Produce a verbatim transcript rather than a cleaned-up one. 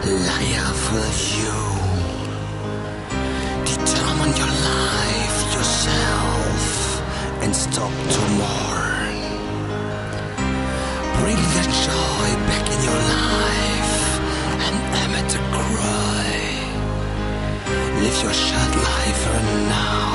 life with you. Determine your life yourself and stop to mourn. Bring the joy back in your life and emit a cry. Live your short life now.